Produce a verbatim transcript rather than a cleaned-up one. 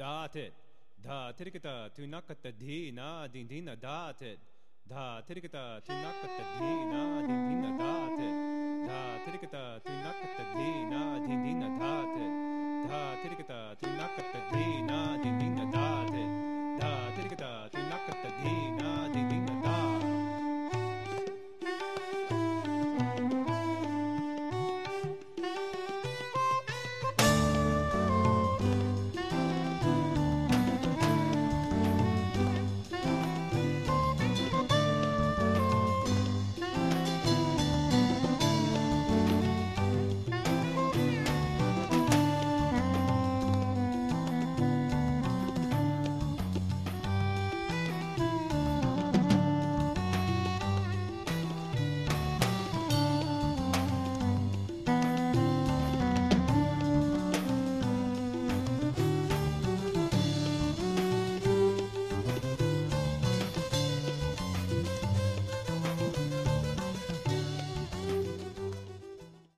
dated. Da tirikata tunakata dina dindina dated. Da tirikata tunakata dina dindina dated. Da tirikata tunakata dina dindina dated.